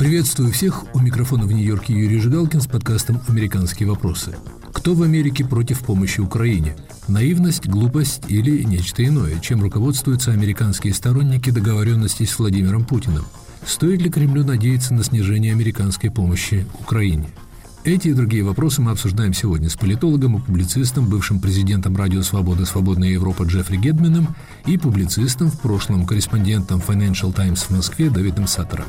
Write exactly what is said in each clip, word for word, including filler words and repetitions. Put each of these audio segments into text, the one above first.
Приветствую всех. У микрофона в Нью-Йорке Юрий Жигалкин с подкастом «Американские вопросы». Кто в Америке против помощи Украине? Наивность, глупость или нечто иное? Чем руководствуются американские сторонники договоренностей с Владимиром Путиным? Стоит ли Кремлю надеяться на снижение американской помощи Украине? Эти и другие вопросы мы обсуждаем сегодня с политологом и публицистом, бывшим президентом Радио Свобода «Свободная Европа» Джеффри Гедменом и публицистом, в прошлом корреспондентом Financial Times в Москве Давидом Саттером.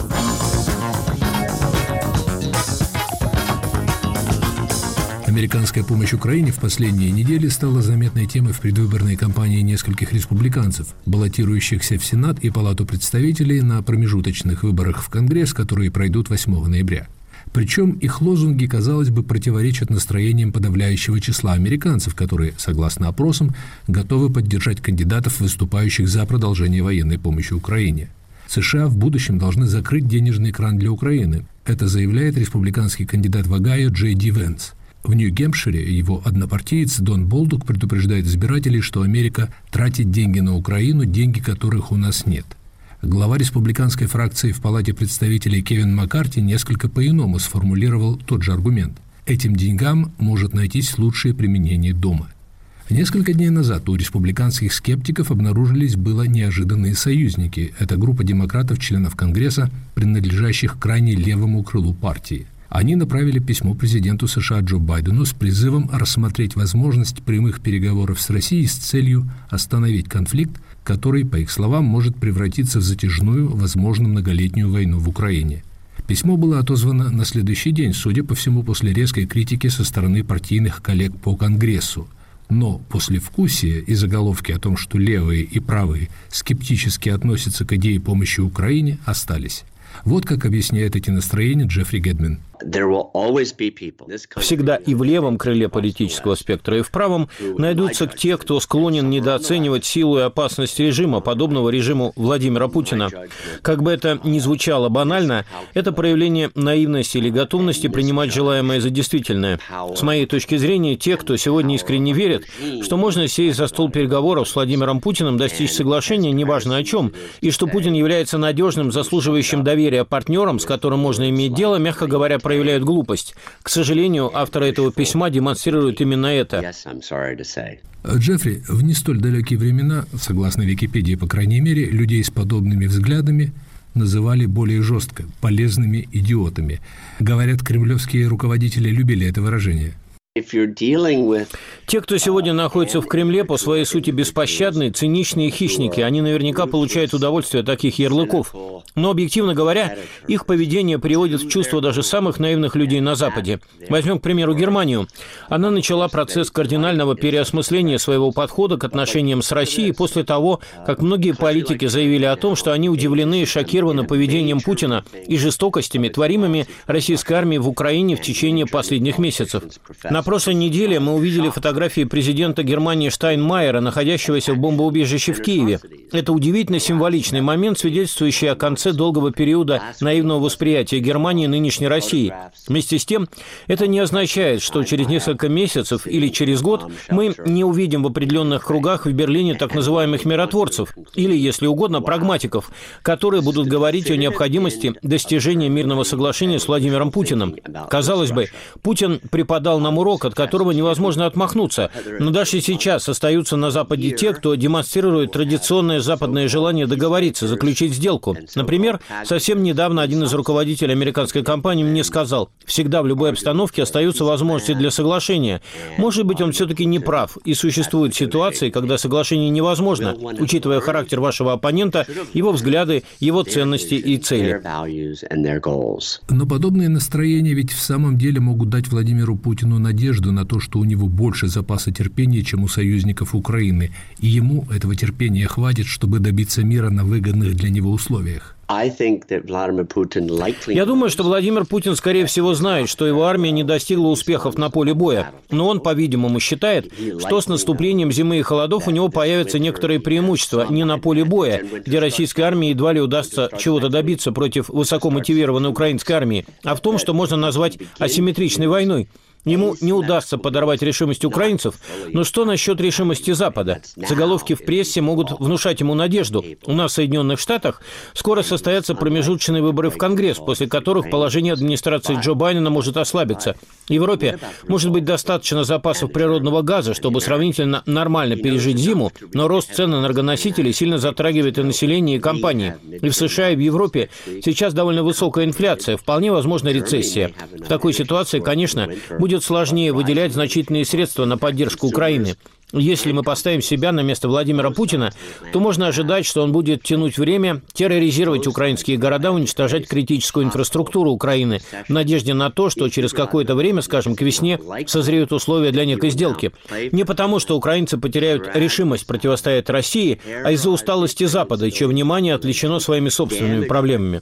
Американская помощь Украине в последние недели стала заметной темой в предвыборной кампании нескольких республиканцев, баллотирующихся в Сенат и Палату представителей на промежуточных выборах в Конгресс, которые пройдут восьмого ноября. Причем их лозунги, казалось бы, противоречат настроениям подавляющего числа американцев, которые, согласно опросам, готовы поддержать кандидатов, выступающих за продолжение военной помощи Украине. США в будущем должны закрыть денежный кран для Украины. Это заявляет республиканский кандидат в Огайо Джей Ди Венс. В Нью-Гэмпшире его однопартиец Дон Болдук предупреждает избирателей, что Америка тратит деньги на Украину, деньги которых у нас нет. Глава республиканской фракции в Палате представителей Кевин Маккарти несколько по-иному сформулировал тот же аргумент. Этим деньгам может найтись лучшее применение дома. Несколько дней назад у республиканских скептиков обнаружились было неожиданные союзники. Это группа демократов-членов Конгресса, принадлежащих к крайне левому крылу партии. Они направили письмо президенту США Джо Байдену с призывом рассмотреть возможность прямых переговоров с Россией с целью остановить конфликт, который, по их словам, может превратиться в затяжную, возможно, многолетнюю войну в Украине. Письмо было отозвано на следующий день, судя по всему, после резкой критики со стороны партийных коллег по Конгрессу. Но послевкусие и заголовки о том, что левые и правые скептически относятся к идее помощи Украине, остались. Вот как объясняет эти настроения Джеффри Гедмен. Всегда и в левом крыле политического спектра, и в правом найдутся те, кто склонен недооценивать силу и опасность режима, подобного режиму Владимира Путина. Как бы это ни звучало банально, это проявление наивности или готовности принимать желаемое за действительное. С моей точки зрения, те, кто сегодня искренне верит, что можно сесть за стол переговоров с Владимиром Путиным, достичь соглашения, неважно о чем, и что Путин является надежным, заслуживающим доверия партнером, с которым можно иметь дело, мягко говоря, проявляют глупость. К сожалению, авторы этого письма демонстрируют именно это. Джеффри, в не столь далекие времена, согласно Википедии, по крайней мере, людей с подобными взглядами называли более жестко полезными идиотами. Говорят, кремлевские руководители любили это выражение. Те, кто сегодня находится в Кремле, по своей сути беспощадные, циничные хищники. Они наверняка получают удовольствие от таких ярлыков. Но, объективно говоря, их поведение приводит в чувство даже самых наивных людей на Западе. Возьмем, к примеру, Германию. Она начала процесс кардинального переосмысления своего подхода к отношениям с Россией после того, как многие политики заявили о том, что они удивлены и шокированы поведением Путина и жестокостями, творимыми российской армией в Украине в течение последних месяцев. На прошлой неделе мы увидели фотографии президента Германии Штайнмайера, находящегося в бомбоубежище в Киеве. Это удивительно символичный момент, свидетельствующий о конце долгого периода наивного восприятия Германии нынешней России. Вместе с тем, это не означает, что через несколько месяцев или через год мы не увидим в определенных кругах в Берлине так называемых миротворцев, или, если угодно, прагматиков, которые будут говорить о необходимости достижения мирного соглашения с Владимиром Путиным. Казалось бы, Путин преподал нам урок, от которого невозможно отмахнуться. Но даже сейчас остаются на Западе те, кто демонстрирует традиционное западное желание договориться, заключить сделку. Например, совсем недавно один из руководителей американской компании мне сказал, всегда в любой обстановке остаются возможности для соглашения. Может быть, он все-таки не прав, и существуют ситуации, когда соглашение невозможно, учитывая характер вашего оппонента, его взгляды, его ценности и цели. Но подобные настроения ведь в самом деле могут дать Владимиру Путину надежду на то, что у него больше запаса терпения, чем у союзников Украины, и ему этого терпения хватит, чтобы добиться мира на выгодных для него условиях. Я думаю, что Владимир Путин, скорее всего, знает, что его армия не достигла успехов на поле боя. Но он, по-видимому, считает, что с наступлением зимы и холодов у него появятся некоторые преимущества не на поле боя, где российской армии едва ли удастся чего-то добиться против высокомотивированной украинской армии, а в том, что можно назвать асимметричной войной. ему не удастся подорвать решимость украинцев, но что насчет решимости Запада? Заголовки в прессе могут внушать ему надежду. У нас в Соединенных Штатах скоро состоятся промежуточные выборы в Конгресс, после которых положение администрации Джо Байдена может ослабиться. В Европе может быть достаточно запасов природного газа, чтобы сравнительно нормально пережить зиму, но рост цен энергоносителей сильно затрагивает и население, и компании. И в США, и в Европе сейчас довольно высокая инфляция, вполне возможна рецессия. В такой ситуации, конечно, будет сложнее выделять значительные средства на поддержку Украины. Если мы поставим себя на место Владимира Путина, то можно ожидать, что он будет тянуть время, терроризировать украинские города, уничтожать критическую инфраструктуру Украины в надежде на то, что через какое-то время, скажем, к весне, созреют условия для некой сделки. Не потому, что украинцы потеряют решимость противостоять России, а из-за усталости Запада, чье внимание отвлечено своими собственными проблемами.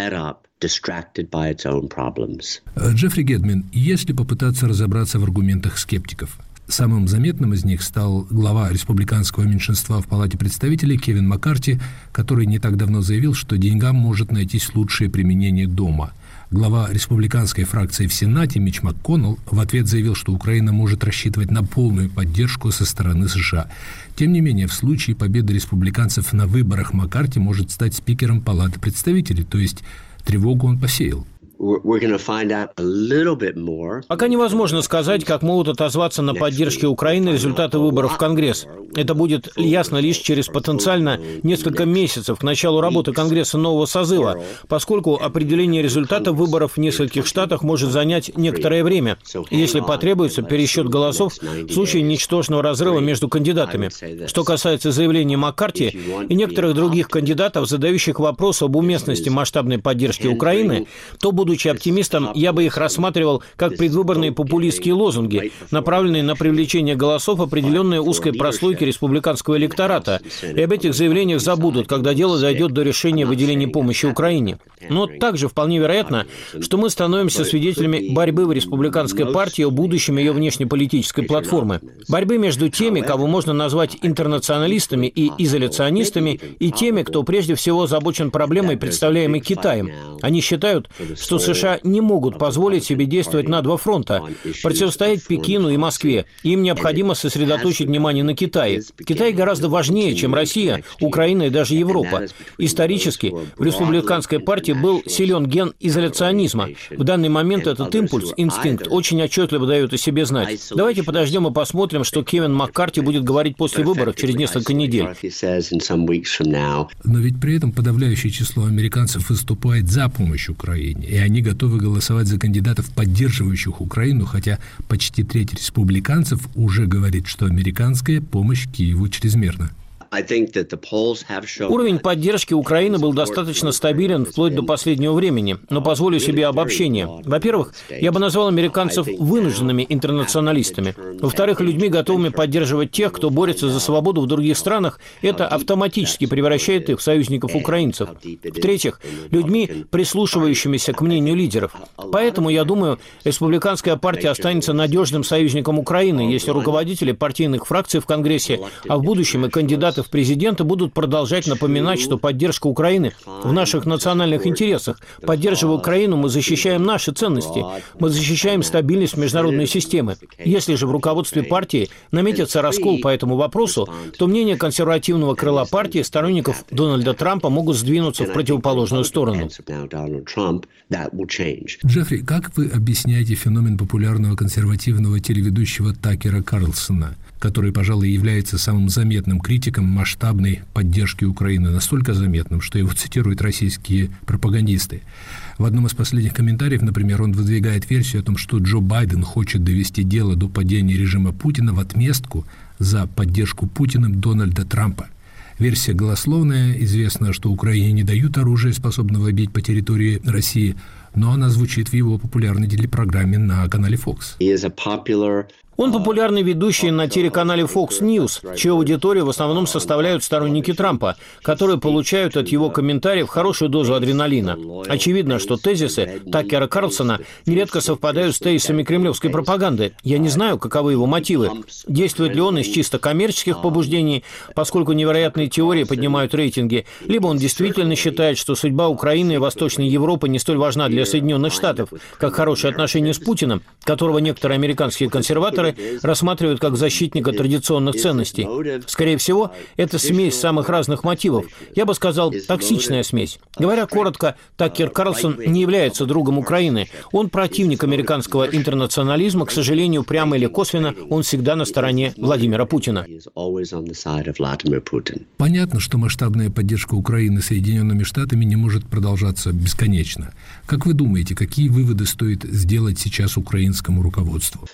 Джеффри Гетман, если попытаться разобраться в аргументах скептиков, самым заметным из них стал глава республиканского меньшинства в Палате представителей Кевин Маккарти, который не так давно заявил, что деньгам может найтись лучшее применение дома. Глава республиканской фракции в Сенате Митч МакКоннелл в ответ заявил, что Украина может рассчитывать на полную поддержку со стороны США. Тем не менее, в случае победы республиканцев на выборах Маккарти может стать спикером Палаты представителей, то есть тревогу он посеял. Пока невозможно сказать, как могут отозваться на поддержке Украины результаты выборов в Конгресс. Это будет ясно лишь через потенциально несколько месяцев к началу работы Конгресса нового созыва, поскольку определение результата выборов в нескольких штатах может занять некоторое время, если потребуется пересчет голосов в случае ничтожного разрыва между кандидатами. Что касается заявления Маккарти и некоторых других кандидатов, задающих вопрос об уместности масштабной поддержки Украины, то, будучи оптимистом, я бы их рассматривал как предвыборные популистские лозунги, направленные на привлечение голосов определенной узкой прослойки республиканского электората. И об этих заявлениях забудут, когда дело дойдет до решения выделения помощи Украине. Но также вполне вероятно, что мы становимся свидетелями борьбы в республиканской партии о будущем ее внешнеполитической платформы. Борьбы между теми, кого можно назвать интернационалистами и изоляционистами, и теми, кто прежде всего озабочен проблемой, представляемой Китаем. Они считают, что США не могут позволить себе действовать на два фронта, противостоять Пекину и Москве. Им необходимо сосредоточить внимание на Китае. Китай гораздо важнее, чем Россия, Украина и даже Европа. Исторически в республиканской партии был силен ген изоляционизма. В данный момент этот импульс, инстинкт, очень отчетливо дает о себе знать. Давайте подождем и посмотрим, что Кевин Маккарти будет говорить после выборов через несколько недель. Но ведь при этом подавляющее число американцев выступает за помощь Украине, и они готовы голосовать за кандидатов, поддерживающих Украину, хотя почти треть республиканцев уже говорит, что американская помощь Киеву чрезмерна. Уровень поддержки Украины был достаточно стабилен вплоть до последнего времени, но позволю себе обобщение. Во-первых, я бы назвал американцев вынужденными интернационалистами. Во-вторых, людьми, готовыми поддерживать тех, кто борется за свободу в других странах. Это автоматически превращает их в союзников украинцев. В-третьих, людьми, прислушивающимися к мнению лидеров. Поэтому, я думаю, республиканская партия останется надежным союзником Украины, если руководители партийных фракций в Конгрессе, а в будущем и кандидаты в президенты будут продолжать напоминать, что поддержка Украины в наших национальных интересах. Поддерживая Украину, мы защищаем наши ценности. Мы защищаем стабильность международной системы. Если же в руководстве партии наметится раскол по этому вопросу, то мнения консервативного крыла партии, сторонников Дональда Трампа, могут сдвинуться в противоположную сторону. Джеффри, как вы объясняете феномен популярного консервативного телеведущего Такера Карлсона, который, пожалуй, является самым заметным критиком масштабной поддержки Украины, настолько заметным, что его цитируют российские пропагандисты? В одном из последних комментариев, например, он выдвигает версию о том, что Джо Байден хочет довести дело до падения режима Путина в отместку за поддержку Путиным Дональда Трампа. Версия голословная, известно, что Украине не дают оружия, способного бить по территории России, но она звучит в его популярной телепрограмме на канале Fox. Он популярный ведущий на телеканале Fox News, чью аудиторию в основном составляют сторонники Трампа, которые получают от его комментариев хорошую дозу адреналина. Очевидно, что тезисы Такера Карлсона нередко совпадают с тезисами кремлевской пропаганды. Я не знаю, каковы его мотивы. Действует ли он из чисто коммерческих побуждений, поскольку невероятные теории поднимают рейтинги, либо он действительно считает, что судьба Украины и Восточной Европы не столь важна для Соединенных Штатов, как хорошие отношения с Путиным, которого некоторые американские консерваторы рассматривают как защитника традиционных ценностей. Скорее всего, это смесь самых разных мотивов. Я бы сказал, токсичная смесь. Говоря коротко, Такер Карлсон не является другом Украины. Он противник американского интернационализма. К сожалению, прямо или косвенно, он всегда на стороне Владимира Путина. Понятно, что масштабная поддержка Украины Соединенными Штатами не может продолжаться бесконечно. Как вы думаете, какие выводы стоит сделать сейчас украинскому руководству?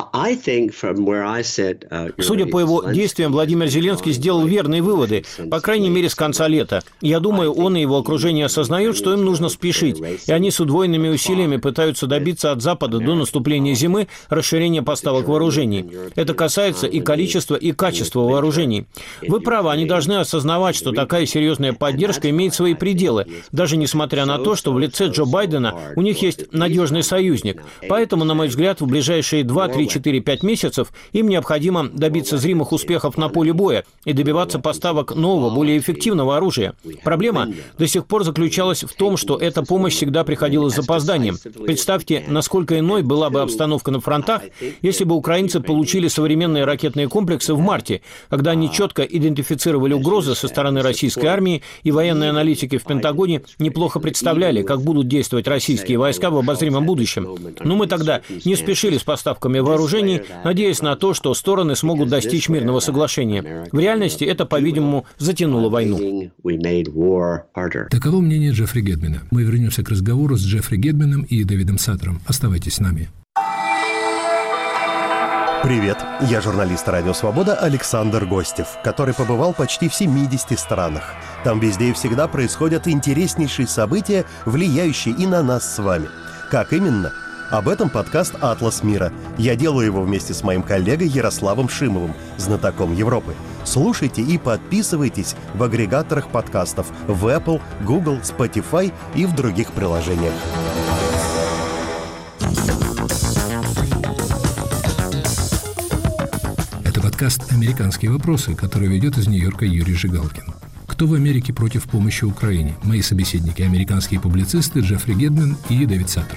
Судя по его действиям, Владимир Зеленский сделал верные выводы, по крайней мере, с конца лета. Я думаю, он и его окружение осознают, что им нужно спешить, и они с удвоенными усилиями пытаются добиться от Запада до наступления зимы расширения поставок вооружений. Это касается и количества, и качества вооружений. Вы правы, они должны осознавать, что такая серьезная поддержка имеет свои пределы, даже несмотря на то, что в лице Джо Байдена у них есть надежный союзник. Поэтому, на мой взгляд, в ближайшие два, три, четыре, пять месяцев им необходимо добиться зримых успехов на поле боя и добиваться поставок нового, более эффективного оружия. Проблема до сих пор заключалась в том, что эта помощь всегда приходила с запозданием. Представьте, насколько иной была бы обстановка на фронтах, если бы украинцы получили современные ракетные комплексы в марте, когда они четко идентифицировали угрозы со стороны российской армии, и военные аналитики в Пентагоне неплохо представляли, как будут действовать российские войска в обозримом будущем. Но мы тогда не спешили с поставками вооружений, надеясь на то, что стороны смогут достичь мирного соглашения. В реальности это, по-видимому, затянуло войну. Таково мнение Джеффри Гетмана. Мы вернемся к разговору с Джеффри Гетманом и Дэвидом Саттером. Оставайтесь с нами. Привет, я журналист «Радио Свобода» Александр Гостев, который побывал почти в семидесяти странах. Там везде и всегда происходят интереснейшие события, влияющие и на нас с вами. Как именно? Об этом подкаст «Атлас мира». Я делаю его вместе с моим коллегой Ярославом Шимовым, знатоком Европы. Слушайте и подписывайтесь в агрегаторах подкастов в Apple, Google, Spotify и в других приложениях. Это подкаст «Американские вопросы», который ведет из Нью-Йорка Юрий Жигалкин. Кто в Америке против помощи Украине? Мои собеседники – американские публицисты Джеффри Гетман и Дэвид Саттер.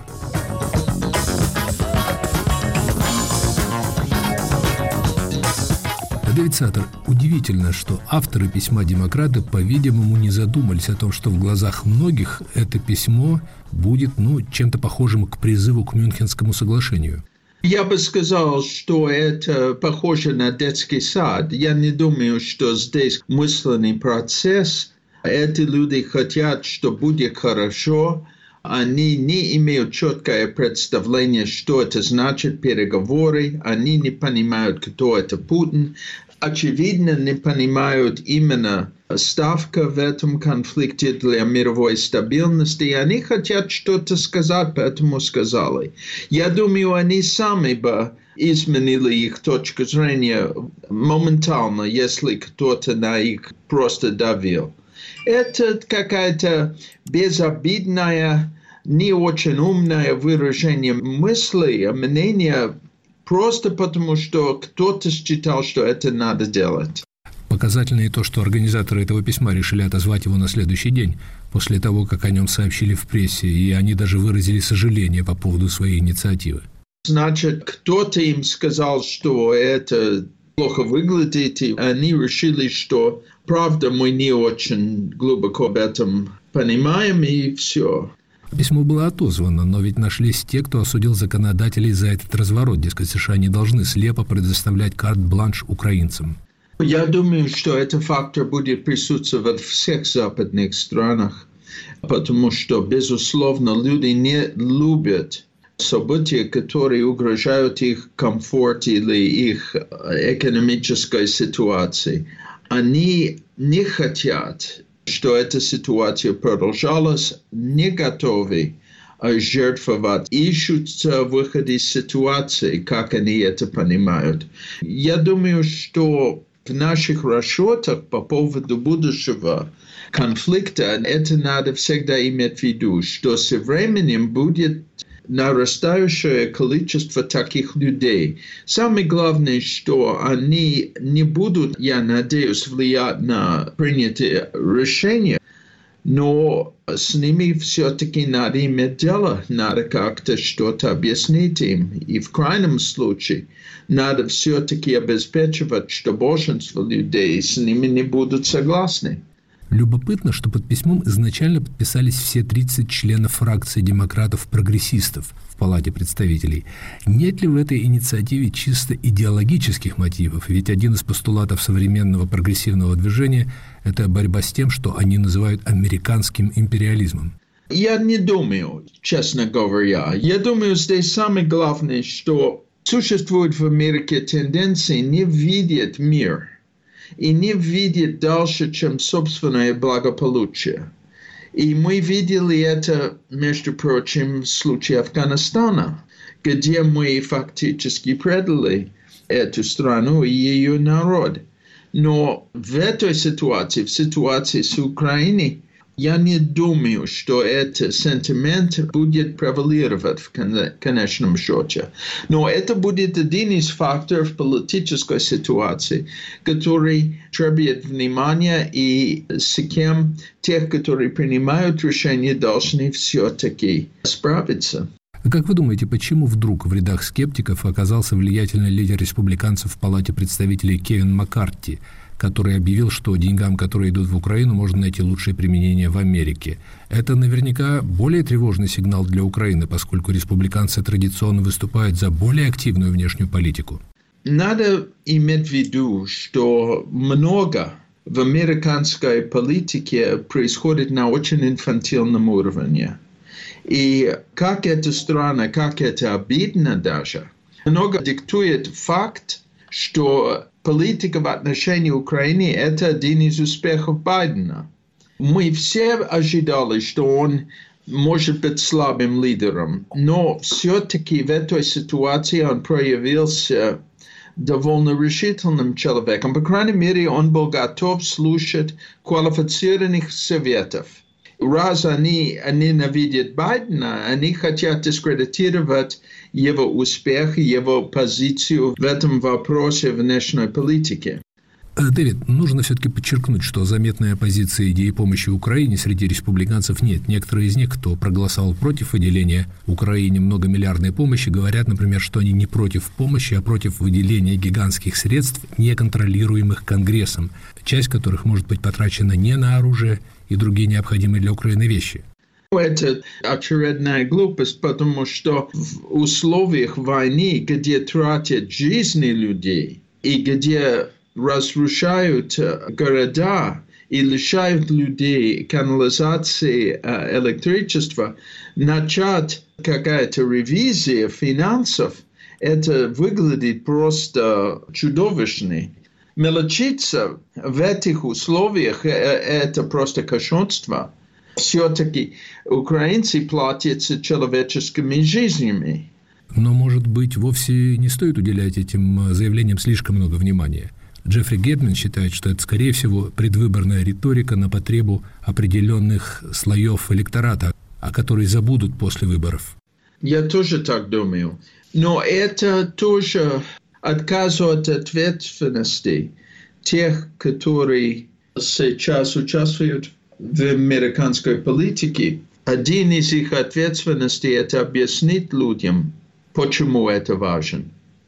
Дэвид Саттер, удивительно, что авторы письма «Демократы», по-видимому, не задумались о том, что в глазах многих это письмо будет, ну, чем-то похожим к призыву к Мюнхенскому соглашению. Я бы сказал, что это похоже на детский сад. Я не думаю, что здесь мысленный процесс. Эти люди хотят, что будет хорошо. Они не имеют четкое представление, что это значит переговоры. Они не понимают, кто это Путин. Очевидно, не понимают именно ставка в этом конфликте для мировой стабильности. И они хотят что-то сказать, поэтому сказали. Я думаю, они сами бы изменили их точку зрения моментально, если кто-то на их просто давил. Это какая-то безобидная, не очень умное выражение мысли, мнения, просто потому, что кто-то считал, что это надо делать. Показательно и то, что организаторы этого письма решили отозвать его на следующий день, после того, как о нем сообщили в прессе, и они даже выразили сожаление по поводу своей инициативы. Значит, кто-то им сказал, что это плохо выглядит, и они решили, что правда мы не очень глубоко об этом понимаем, и все. Письмо было отозвано, но ведь нашлись те, кто осудил законодателей за этот разворот. Дескать, США не должны слепо предоставлять карт-бланш украинцам. Я думаю, что этот фактор будет присутствовать в всех западных странах, потому что, безусловно, люди не любят события, которые угрожают их комфорту или их экономической ситуации. Они не хотят, что эта ситуация продолжалась, не готовы жертвовать, ищут выход из ситуации, как они это понимают. Я думаю, что в наших расчетах по поводу будущего конфликта это надо всегда иметь в виду, что со временем будет нарастающее количество таких людей. Самое главное, что они не будут, я надеюсь, влиять на принятие решения, но с ними все-таки надо иметь дело, надо как-то что-то объяснить им. И в крайнем случае надо все-таки обеспечивать, что большинство людей с ними не будут согласны. Любопытно, что под письмом изначально подписались все тридцать членов фракции демократов-прогрессистов в Палате представителей. Нет ли в этой инициативе чисто идеологических мотивов? Ведь один из постулатов современного прогрессивного движения – это борьба с тем, что они называют американским империализмом. Я не думаю, честно говоря. Я думаю, здесь самое главное, что существует в Америке тенденция не видеть мир и не видеть дальше, чем собственное благополучие. И мы видели это, между прочим, в случае Афганистана, где мы фактически предали эту страну и ее народ. Но в этой ситуации, в ситуации с Украиной, я не думаю, что этот сентимент будет превалировать в конечном счете. Но это будет один из факторов политической ситуации, который требует внимания, и с кем тех, которые принимают решения, должны все-таки справиться. Как вы думаете, почему вдруг в рядах скептиков оказался влиятельный лидер республиканцев в Палате представителей Кевин Маккарти, который объявил, что деньгам, которые идут в Украину, можно найти лучшее применение в Америке? Это наверняка более тревожный сигнал для Украины, поскольку республиканцы традиционно выступают за более активную внешнюю политику. Надо иметь в виду, что много в американской политике происходит на очень инфантильном уровне. И как это странно, как это обидно даже, много диктует факт, что политика в отношении Украины – это один из успехов Байдена. Мы все ожидали, что он может быть слабым лидером, но все-таки в этой ситуации он проявился довольно решительным человеком. По крайней мере, он был готов слушать квалифицированных советов. Раз они ненавидят Байдена, они хотят дискредитировать его успех, его позицию в этом вопросе внешней политики. Дэвид, нужно все-таки подчеркнуть, что заметной оппозиции идеи помощи Украине среди республиканцев нет. Некоторые из них, кто проголосовал против выделения Украине многомиллиардной помощи, говорят, например, что они не против помощи, а против выделения гигантских средств, неконтролируемых Конгрессом, часть которых может быть потрачена не на оружие и другие необходимые для Украины вещи. Это очередная глупость, потому что в условиях войны, где тратят жизни людей и где разрушают города и лишают людей канализации, электричества, начать какая-то ревизия финансов, это выглядит просто чудовищно. Мелочиться в этих условиях – это просто кощунство. Все-таки украинцы платятся человеческими жизнями. Но, может быть, вовсе не стоит уделять этим заявлениям слишком много внимания? Джеффри Гетман считает, что это, скорее всего, предвыборная риторика на потребу определенных слоев электората, о которой забудут после выборов. Я тоже так думаю. Но это тоже отказ от ответственности тех, которые сейчас участвуют в американской политике. Один из их ответственностей – это объяснить людям, почему это важно.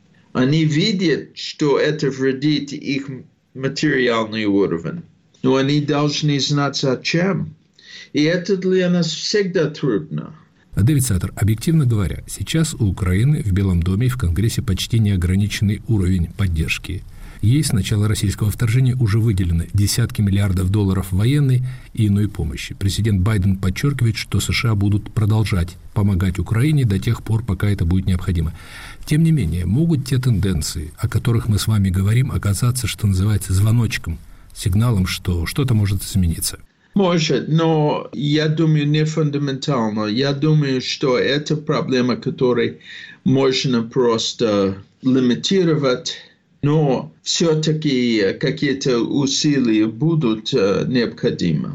Они видят, что это вредит их материальный уровень, но они должны знать зачем. И это для нас всегда трудно. Дэвид Саттер, объективно говоря, сейчас у Украины в Белом доме и в Конгрессе почти неограниченный уровень поддержки. Ей с начала российского вторжения уже выделены десятки миллиардов долларов военной и иной помощи. Президент Байден подчеркивает, что США будут продолжать помогать Украине до тех пор, пока это будет необходимо. Тем не менее, могут те тенденции, о которых мы с вами говорим, оказаться, что называется, звоночком, сигналом, что что-то может измениться. Может, но я думаю, не фундаментально. Я думаю, что это проблема, которую можно просто лимитировать, но все-таки какие-то усилия будут необходимы.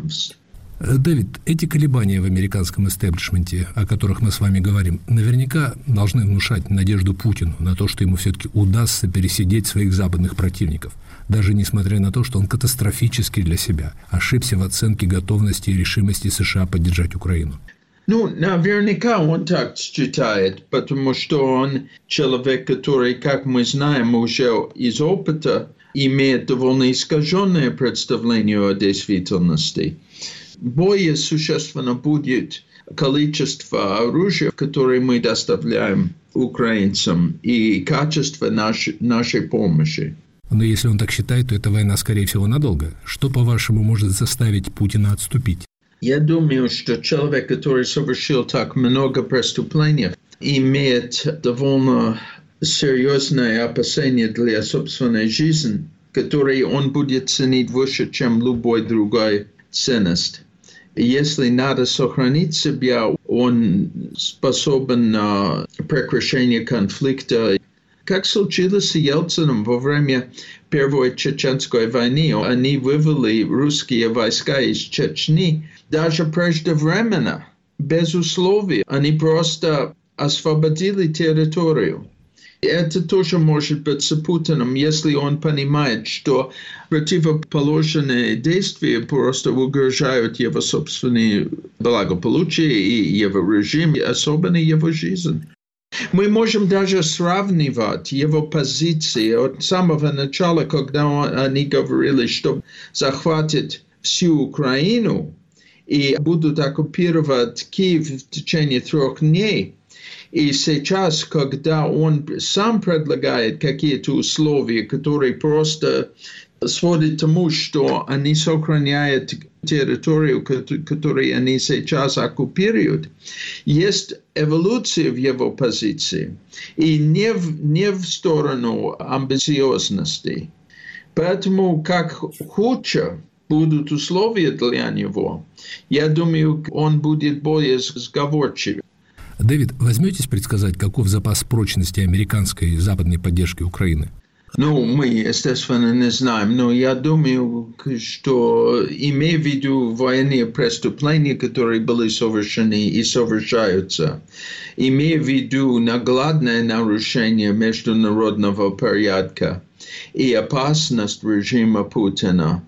Дэвид, эти колебания в американском истеблишменте, о которых мы с вами говорим, наверняка должны внушать надежду Путину на то, что ему все-таки удастся пересидеть своих западных противников, даже несмотря на то, что он катастрофически для себя ошибся в оценке готовности и решимости США поддержать Украину. Ну, наверняка он так считает, потому что он человек, который, как мы знаем, уже из опыта имеет довольно искаженное представление о действительности. Более существенно будет количество оружия, которое мы доставляем украинцам, и качество нашей, нашей помощи. Но если он так считает, то эта война, скорее всего, надолго. Что, по-вашему, может заставить Путина отступить? Я думаю, что человек, который совершил так много преступлений, имеет довольно серьезное опасение для собственной жизни, которое он будет ценить выше, чем любой другой ценность. Если надо сохранить себя, он способен на прекращение конфликта. Как случилось с Ельциным во время Первой Чеченской войны, они вывели русские войска из Чечни даже преждевременно, без условий. Они просто освободили территорию. Это тоже может быть с Путиным, если он понимает, что противоположные действия просто угрожают его собственное благополучие и его режим, особенно его жизнь. Мы можем даже сравнивать его позиции от самого начала, когда они говорили, что захватят всю Украину и будут оккупировать Киев в течение трех дней. И сейчас, когда он сам предлагает какие-то условия, которые просто сводят к тому, что они сохраняют территорию, которую они сейчас оккупируют, есть эволюция в его позиции, и не в, не в сторону амбициозности. Поэтому, как худше будут условия для него, я думаю, он будет более сговорчивый. Дэвид, возьметесь предсказать, каков запас прочности американской и западной поддержки Украины? Ну, мы, естественно, не знаем, но я думаю, что, имея в виду военные преступления, которые были совершены и совершаются, имея в виду наглядное нарушение международного порядка и опасность режима Путина,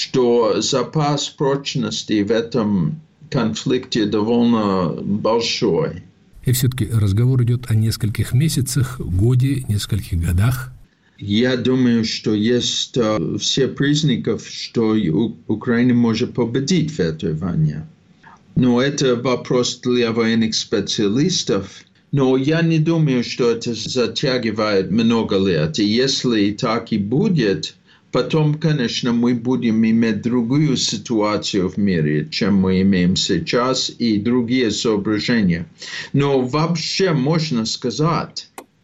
что запас прочности в этом конфликте довольно большой. И все-таки разговор идет о нескольких месяцах, годе, нескольких годах. Я думаю, что есть uh, все признаки, что Украина может победить в этой войне. Но это вопрос для военных специалистов. Но я не думаю, что это затягивает много лет. И если так и будет, потом, конечно, мы будем иметь другую ситуацию в мире, чем мы имеем сейчас, и другие соображения. Но вообще можно сказать,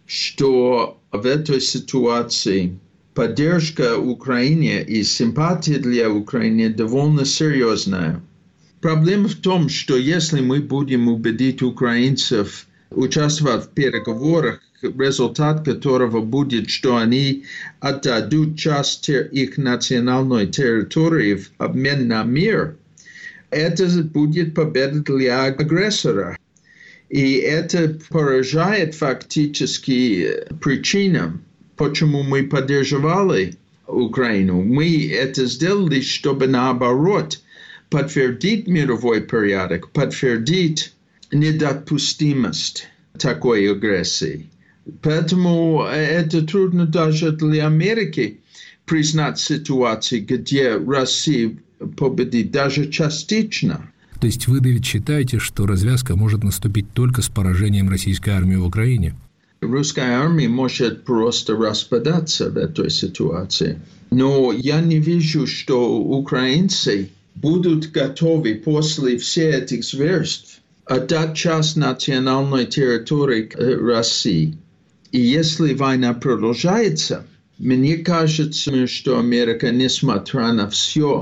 что в этой ситуации поддержка Украине и симпатия для Украины довольно серьезная. Проблема в том, что если мы будем убедить украинцев участвовать в переговорах, результат которого будет, что они отдадут часть их национальной территории в обмен на мир, это будет победа для агрессора. И это поражает фактически причинам, почему мы поддерживали Украину. Мы это сделали, чтобы наоборот подтвердить мировой порядок, подтвердить недопустимость такой агрессии. Поэтому это трудно даже для Америки признать ситуацию, где Россия победит даже частично. То есть вы, Дэвид, считаете, что развязка может наступить только с поражением российской армии в Украине? Русская армия может просто распадаться в этой ситуации. Но я не вижу, что украинцы будут готовы после всех этих зверств отдать часть национальной территории России. И если война продолжается, мне кажется, что Америка, несмотря на все,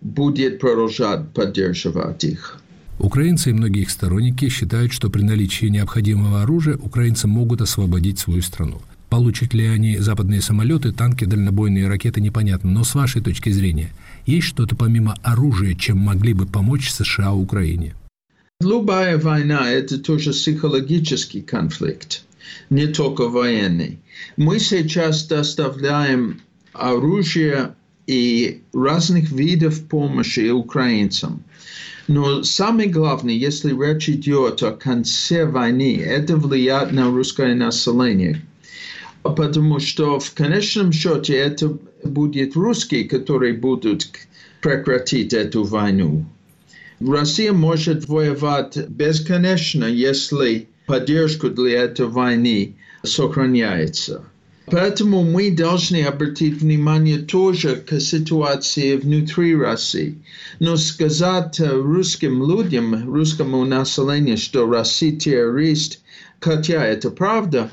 будет продолжать поддерживать их. Украинцы и многие их сторонники считают, что при наличии необходимого оружия украинцы могут освободить свою страну. Получат ли они западные самолеты, танки, дальнобойные ракеты, непонятно. Но с вашей точки зрения, есть что-то помимо оружия, чем могли бы помочь США Украине? Любая война – это тоже психологический конфликт, не только военный. Мы сейчас доставляем оружие и разных видов помощи украинцам. Но самое главное, если речь идет о конце войны, это влияет на русское население. Потому что в конечном счете это будут русские, которые будут прекратить эту войну. Россия может воевать бесконечно, если поддержка для этой войны сохраняется. Поэтому мы должны обратить внимание тоже к ситуации внутри России. Но сказать русским людям, русскому населению, что Россия террорист, хотя это правда,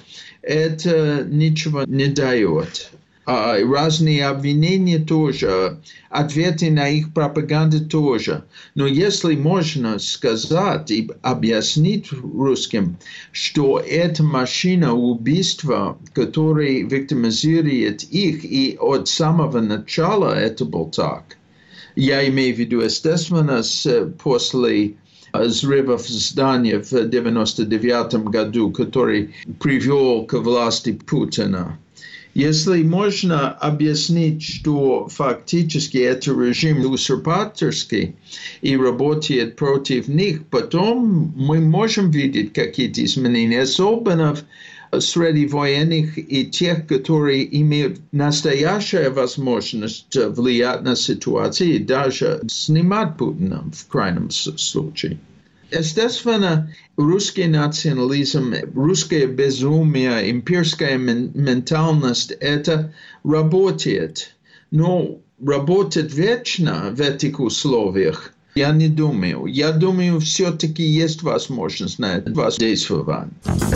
это ничего не дает. А разные обвинения тоже, ответы на их пропаганду тоже. Но если можно сказать и объяснить русским, что это машина убийства, которая виктимизирует их, и от самого начала это было так. Я имею в виду, естественно, после взрывов здания в девяносто девятом году, который привел к власти Путина. Если можно объяснить, что фактически это режим узурпаторский и работает против них, потом мы можем видеть какие-то изменения, особенно среди военных и тех, которые имеют настоящую возможность влиять на ситуацию и даже снимать Путина в крайнем случае. Естественно, русский национализм, русское безумие, имперская ментальность – это работает. Но работает вечно в этих условиях я не думаю. Я думаю, все-таки есть возможность на это воздействовать.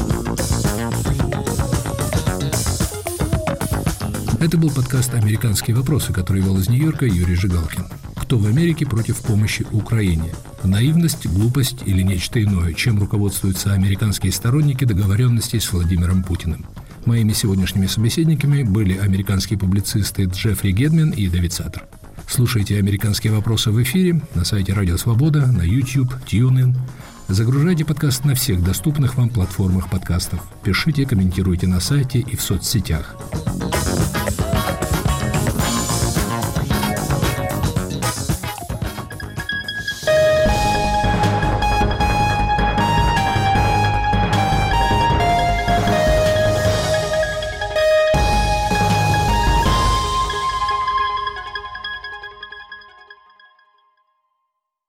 Это был подкаст «Американские вопросы», который вел из Нью-Йорка Юрий Жигалкин. Кто в Америке против помощи Украине? Наивность, глупость или нечто иное? Чем руководствуются американские сторонники договоренностей с Владимиром Путиным? Моими сегодняшними собеседниками были американские публицисты Джеффри Гедмен и Дэвид Саттер. Слушайте «Американские вопросы» в эфире на сайте Радио Свобода, на YouTube, TuneIn. Загружайте подкаст на всех доступных вам платформах подкастов. Пишите, комментируйте на сайте и в соцсетях.